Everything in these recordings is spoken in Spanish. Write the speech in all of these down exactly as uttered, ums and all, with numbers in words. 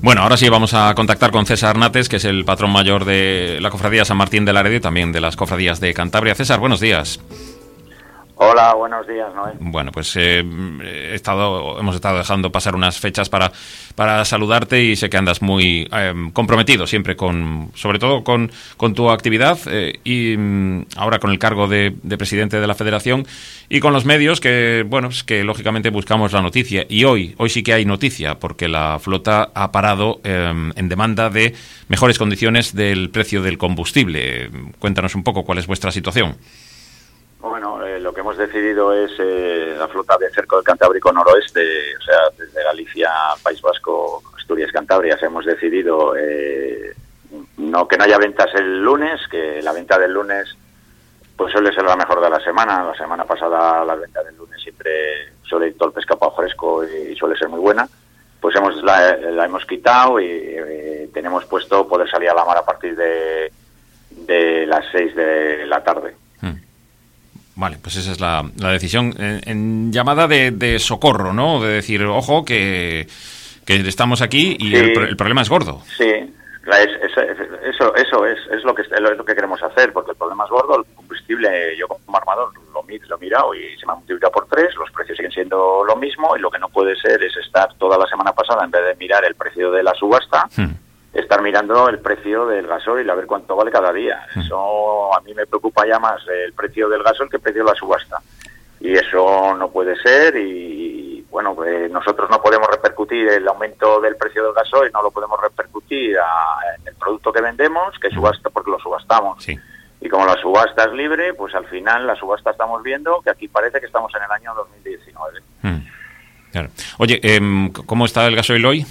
Bueno, ahora sí vamos a contactar con César Nates, que es el patrón mayor de la Cofradía San Martín de Laredo y también de las Cofradías de Cantabria. César, buenos días. Hola, buenos días, Noé. Bueno, pues eh, he estado, hemos estado dejando pasar unas fechas para, para saludarte y sé que andas muy eh, comprometido siempre con, sobre todo con, con tu actividad eh, y mm, ahora con el cargo de, de presidente de la Federación y con los medios que, bueno, pues que lógicamente buscamos la noticia. Y hoy, hoy sí que hay noticia porque la flota ha parado eh, en demanda de mejores condiciones del precio del combustible. Cuéntanos un poco cuál es vuestra situación. Bueno, eh, lo que hemos decidido es eh, la flota de cerco del Cantábrico Noroeste, o sea, desde Galicia, País Vasco, Asturias, Cantabria, hemos decidido eh, no que no haya ventas el lunes, que la venta del lunes pues suele ser la mejor de la semana. La semana pasada la venta del lunes siempre suele ir todo el pescado fresco y, y suele ser muy buena. Pues hemos la, la hemos quitado y eh, tenemos puesto poder salir a la mar a partir de, de las seis de la tarde. Vale, pues esa es la, la decisión en, en llamada de, de socorro, ¿no? De decir, ojo, que, que estamos aquí y sí, el, el problema es gordo. Sí, la, es, es, eso eso es, es, lo que, es lo que queremos hacer, porque el problema es gordo. El combustible, yo como armador lo, lo he mirado y se me ha multiplicado por tres, los precios siguen siendo lo mismo y lo que no puede ser es estar toda la semana pasada, en vez de mirar el precio de la subasta, hmm. estar mirando el precio del gasoil a ver cuánto vale cada día. Hmm. Eso a mí me preocupa ya más el precio del gasoil que el precio de la subasta. Y eso no puede ser y, bueno, pues nosotros no podemos repercutir el aumento del precio del gasoil, no lo podemos repercutir a, en el producto que vendemos, que subasta porque lo subastamos. Sí. Y como la subasta es libre, pues al final la subasta estamos viendo que aquí parece que estamos en el año dos mil diecinueve. Hmm. Claro. Oye, eh, ¿cómo está el gasoil hoy?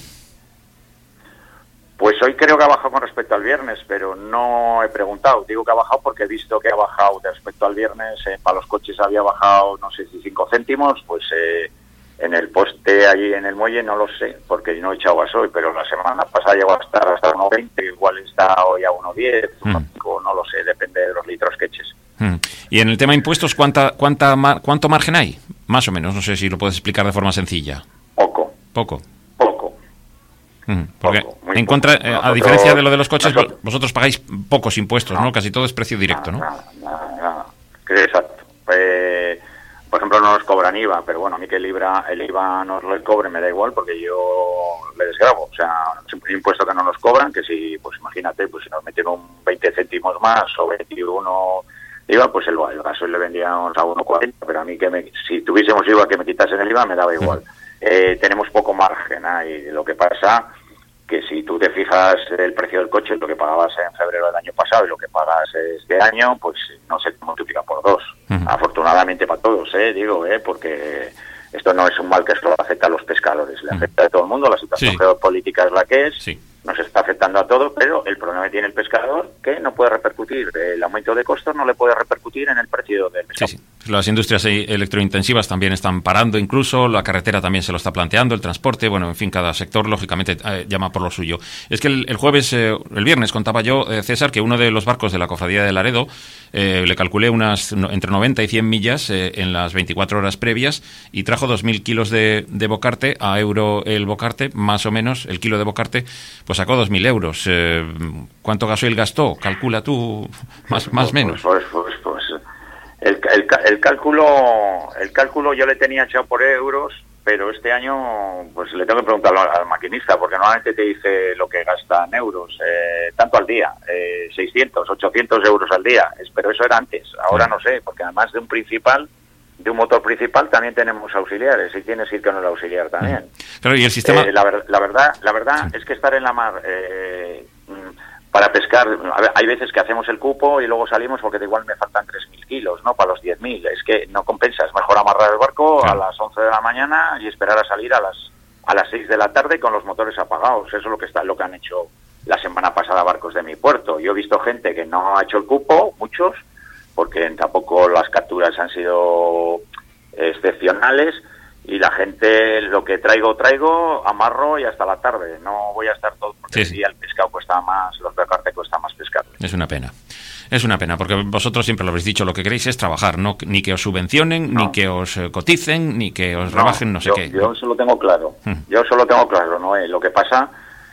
Pues hoy creo que ha bajado con respecto al viernes, pero no he preguntado. Digo que ha bajado porque he visto que ha bajado respecto al viernes. Eh, para los coches había bajado, no sé si cinco céntimos, pues eh, en el poste allí en el muelle no lo sé, porque no he echado gasoil, pero la semana pasada llegó a estar hasta uno veinte, igual está hoy a uno diez, mm. no lo sé, depende de los litros que eches. Mm. Y en el tema impuestos, ¿cuánta, cuánta, ¿cuánto margen hay? Más o menos, no sé si lo puedes explicar de forma sencilla. Poco. Poco. Porque poco, en contra, eh, a diferencia de lo de los coches, nosotros, vosotros pagáis pocos impuestos, ¿no? ¿no? Casi todo es precio directo, ¿no? Nada, nada, nada. Exacto. Eh, por ejemplo, no nos cobran I V A, pero bueno, a mí que el I V A, el I V A nos lo cobre me da igual porque yo le desgravo. O sea, es un impuesto que no nos cobran, que si, pues imagínate, pues si nos meten un veinte céntimos más o veintiuno I V A, pues el, el gasoil le vendíamos a uno cuarenta, pero a mí que me, si tuviésemos I V A que me quitasen el I V A me daba igual. Mm. Eh, tenemos poco margen ahí. Lo que pasa que si tú te fijas el precio del coche, lo que pagabas en febrero del año pasado y lo que pagas este año, pues no se multiplica por dos. Uh-huh. Afortunadamente para todos, eh, digo, eh, porque esto no es un mal que esto afecta a los pescadores, le afecta uh-huh. a todo el mundo, la situación sí. geopolítica es la que es, sí. nos está afectando a todos, pero el problema que tiene el pescador que no puede repercutir, el aumento de costos no le puede repercutir en el precio del pescado. Sí, sí. Las industrias electrointensivas también están parando incluso, la carretera también se lo está planteando, el transporte, bueno, en fin, cada sector lógicamente eh, llama por lo suyo. Es que el, el jueves, eh, el viernes contaba yo, eh, César, que uno de los barcos de la Cofradía de Laredo, eh, le calculé unas no, entre noventa y cien millas eh, en las veinticuatro horas previas y trajo dos mil kilos de, de bocarte, a euro el bocarte, más o menos, el kilo de bocarte, pues sacó dos mil euros. Eh, ¿Cuánto gasoil gastó? Calcula tú, más más menos. Pues, pues, pues, pues. El, el, el cálculo el cálculo yo le tenía echado por euros, pero este año pues le tengo que preguntar al, al maquinista, porque normalmente te dice lo que gasta en euros, eh, tanto al día, eh, seiscientos, ochocientos euros al día, pero eso era antes, ahora no sé, porque además de un principal, de un motor principal también tenemos auxiliares, y tienes que ir con el auxiliar también. Claro, y el sistema... Eh, la, ver, la verdad, la verdad sí. es que estar en la mar... Eh, para pescar, a ver, hay veces que hacemos el cupo y luego salimos porque de igual me faltan tres mil kilos, ¿no? Para los diez mil, es que no compensa, es mejor amarrar el barco claro. a las once de la mañana y esperar a salir a las a las seis de la tarde con los motores apagados. Eso es lo que está lo que han hecho la semana pasada barcos de mi puerto. Yo he visto gente que no ha hecho el cupo, muchos, porque tampoco las capturas han sido excepcionales. Y la gente, lo que traigo, traigo, amarro y hasta la tarde. No voy a estar todo, porque sí, sí. el pescado cuesta más, los pescadores cuesta más pescar. Es una pena. Es una pena, porque vosotros siempre lo habéis dicho, lo que queréis es trabajar, no ni que os subvencionen, no. ni que os coticen, ni que os rebajen, no, no sé yo, qué. Yo eso lo tengo claro. Hmm. Yo eso lo tengo claro, ¿no? Eh, lo que pasa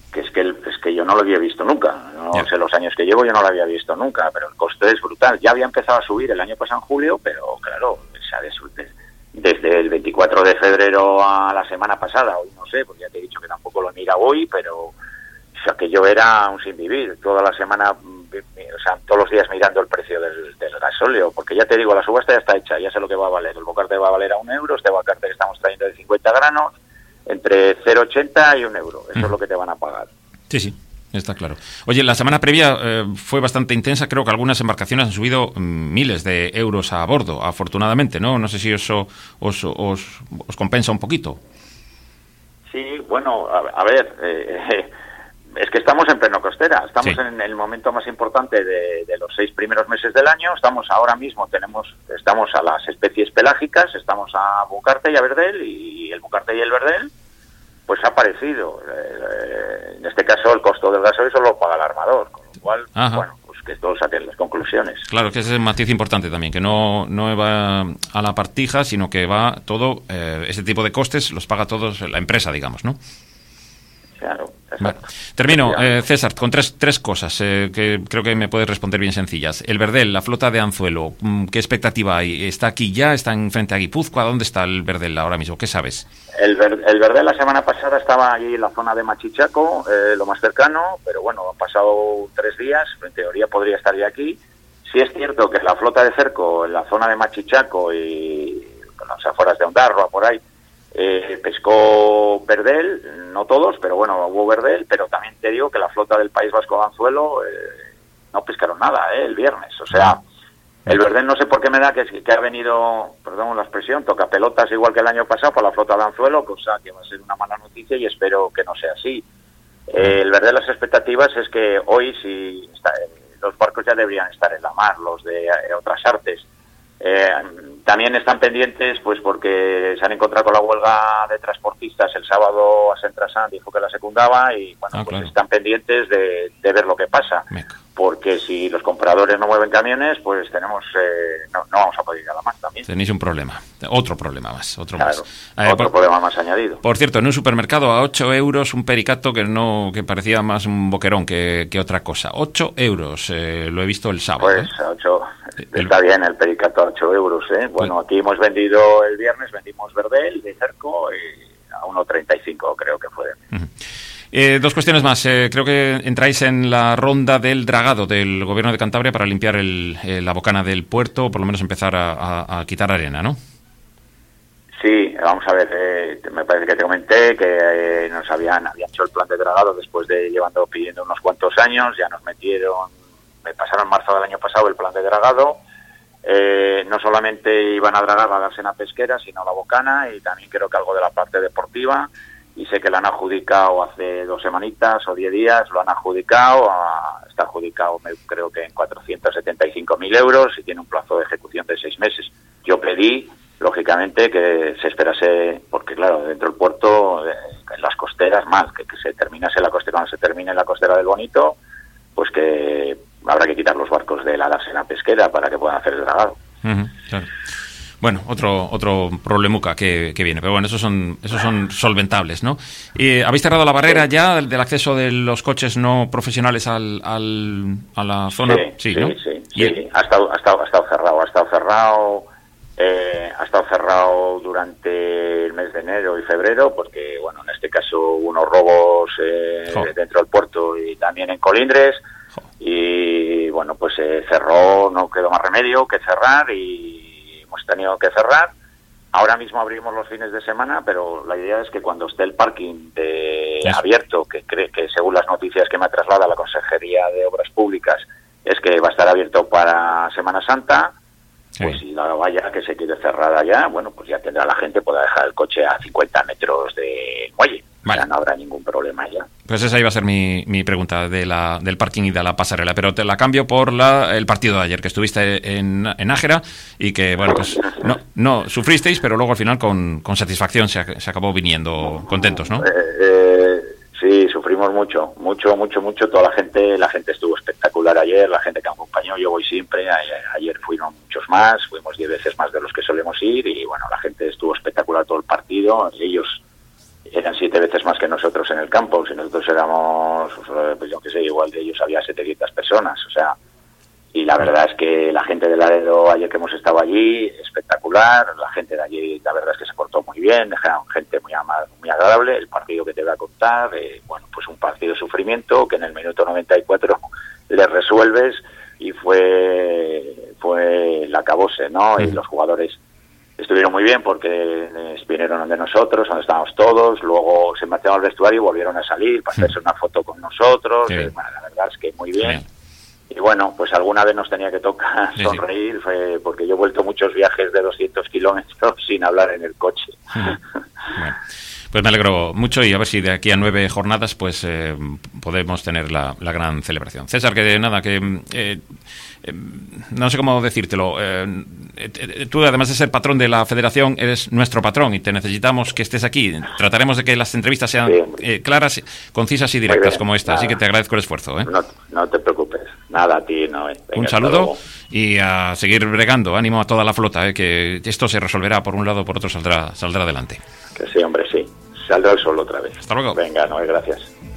que es que el, es que yo no lo había visto nunca. No yeah. sé los años que llevo, yo no lo había visto nunca, pero el coste es brutal. Ya había empezado a subir el año pasado en julio, pero claro, se ha de subir desde el veinticuatro de febrero a la semana pasada, hoy no sé, porque ya te he dicho que tampoco lo mira hoy, pero o sea, que yo era un sin vivir, toda la semana, o sea, todos los días mirando el precio del, del gasóleo, porque ya te digo, la subasta ya está hecha, ya sé lo que va a valer. El bocarte va a valer a un euro, este bocarte que estamos trayendo de cincuenta granos, entre cero coma ochenta y un euro, eso mm. es lo que te van a pagar. Sí, sí. Está claro. Oye, la semana previa eh, fue bastante intensa. Creo que algunas embarcaciones han subido mm, miles de euros a bordo, afortunadamente, ¿no? No sé si eso os, os, os compensa un poquito. Sí, bueno, a, a ver, eh, es que estamos en pleno costera. Estamos sí. en el momento más importante de, de los seis primeros meses del año. Estamos ahora mismo, tenemos estamos a las especies pelágicas, estamos a bocarte y a verdel, y el bocarte y el verdel pues ha aparecido. Eh, en este caso el costo del gasoil solo lo paga el armador, con lo cual, Ajá. bueno, pues que todos saquen las conclusiones. Claro, que ese es el matiz importante también, que no, no va a la partija, sino que va todo, eh, ese tipo de costes los paga todos la empresa, digamos, ¿no? Claro. Vale. Termino, eh, César, con tres, tres cosas eh, que creo que me puedes responder bien sencillas. El verdel, la flota de anzuelo, ¿qué expectativa hay? ¿Está aquí ya? ¿Está en frente a Guipúzcoa? ¿Dónde está el verdel ahora mismo? ¿Qué sabes? El, ver, el verdel la semana pasada estaba allí en la zona de Machichaco, eh, lo más cercano, pero bueno, han pasado tres días, en teoría podría estar ya aquí. Sí es cierto que la flota de cerco en la zona de Machichaco y con las afueras de Ondarroa, por ahí, Eh, pescó verdel, no todos, pero bueno, hubo verdel, pero también te digo que la flota del País Vasco de anzuelo eh, no pescaron nada eh, el viernes, o sea, el verdel no sé por qué me da que, que ha venido, perdón la expresión, toca pelotas igual que el año pasado por la flota de anzuelo, cosa que va a ser una mala noticia y espero que no sea así. Eh, el verdel, las expectativas es que hoy si está, eh, los barcos ya deberían estar en la mar, los de eh, otras artes. Eh, también están pendientes pues porque se han encontrado con la huelga de transportistas el sábado. A Centrasan dijo que la secundaba y bueno, ah, pues claro. están pendientes de, de ver lo que pasa. Meca. Porque si los compradores no mueven camiones, pues tenemos eh, no, no vamos a poder ir a la mar también. Tenéis un problema, otro problema más, otro claro, más. Eh, otro por, problema más añadido. Por cierto, en un supermercado a ocho euros un pericato que no que parecía más un boquerón que, que otra cosa. ocho euros, eh, lo he visto el sábado. Pues ¿eh? a ocho, está el... bien el pericato a ocho euros, ¿eh? Bueno, pues... aquí hemos vendido el viernes, vendimos verdel de cerco y a uno treinta y cinco creo que fue. Uh-huh. Eh, dos cuestiones más. Eh, creo que entráis en la ronda del dragado del Gobierno de Cantabria para limpiar el, eh, la bocana del puerto, o por lo menos empezar a, a, a quitar arena, ¿no? Sí, vamos a ver. Eh, me parece que te comenté que eh, nos habían, habían hecho el plan de dragado después de llevando pidiendo unos cuantos años. Ya nos metieron, me pasaron en marzo del año pasado el plan de dragado. Eh, no solamente iban a dragar la dársena pesquera, sino la bocana y también creo que algo de la parte deportiva. Y sé que lo han adjudicado hace dos semanitas o diez días, lo han adjudicado, a, está adjudicado me, creo que en cuatrocientos setenta y cinco mil euros y tiene un plazo de ejecución de seis meses. Yo pedí, lógicamente, que se esperase, porque claro, dentro del puerto, eh, en las costeras, más, que, que se terminase la costera, cuando se termine la costera del Bonito, pues que habrá que quitar los barcos de la dársena pesquera para que puedan hacer el dragado. Uh-huh, claro. Bueno, otro otro problemuca que, que viene, pero bueno, esos son esos son solventables, ¿no? ¿Y habéis cerrado la barrera ya del, del acceso de los coches no profesionales al, al a la zona? Sí, sí, sí, ¿no? sí, sí. El... Ha, estado, ha, estado, ha estado cerrado, ha estado cerrado, eh, ha estado cerrado durante el mes de enero y febrero, porque bueno, en este caso hubo unos robos eh, dentro del puerto y también en Colindres, jo. y bueno, pues se eh, cerró, no quedó más remedio que cerrar y hemos tenido que cerrar. Ahora mismo abrimos los fines de semana, pero la idea es que cuando esté el parking de abierto, que cree que según las noticias que me traslada la Consejería de Obras Públicas, es que va a estar abierto para Semana Santa, sí. Pues si la valla que se quede cerrada ya, bueno, pues ya tendrá la gente, podrá dejar el coche a cincuenta metros del muelle. Vale. O sea, no habrá ningún problema ya. Pues esa iba a ser mi, mi pregunta de la, del parking y de la pasarela, pero te la cambio por la, el partido de ayer, que estuviste en, en Nájera y que, bueno, pues no, no sufristeis, pero luego al final con, con satisfacción se, se acabó viniendo contentos, ¿no? Eh, eh, sí, sufrimos mucho, mucho, mucho, mucho. Toda la gente, la gente estuvo espectacular ayer, la gente que acompañó, yo voy siempre, ayer, ayer fueron muchos más, fuimos diez veces más de los que solemos ir y, bueno, la gente estuvo espectacular todo el partido, ellos... eran siete veces más que nosotros en el campo. Si nosotros éramos, pues yo qué sé, igual de ellos había setecientas personas, o sea, y la verdad es que la gente de Laredo, ayer que hemos estado allí, espectacular, la gente de allí, la verdad es que se portó muy bien, dejaron gente muy, ama- muy agradable, el partido que te voy a contar, eh, bueno, pues un partido de sufrimiento que en el minuto noventa y cuatro le resuelves y fue, fue el acabose, ¿no? Y los jugadores estuvieron muy bien porque vinieron donde nosotros, donde estábamos todos, luego se marcharon al vestuario y volvieron a salir para hacerse una foto con nosotros, Sí. eh, bueno, la verdad es que muy bien. Sí. Y bueno, pues alguna vez nos tenía que tocar Sí, sonreír, sí. Fue porque yo he vuelto muchos viajes de doscientos kilómetros sin hablar en el coche. Bueno, pues me alegro mucho y a ver si de aquí a nueve jornadas pues eh, podemos tener la, la gran celebración. César, que nada, que eh, eh, no sé cómo decírtelo. Eh, eh, tú, además de ser patrón de la federación, eres nuestro patrón y te necesitamos que estés aquí. Trataremos de que las entrevistas sean Sí. eh, claras, concisas y directas como esta. Nada. Así que te agradezco el esfuerzo. ¿eh? No, no te preocupes. Nada, a ti no. Venga, Un hasta saludo luego. y a seguir bregando. Ánimo a toda la flota, ¿eh? Que esto se resolverá por un lado, por otro saldrá, saldrá adelante. Que sí, hombre, sí. Saldrá el sol otra vez. Hasta luego. Venga, no, gracias.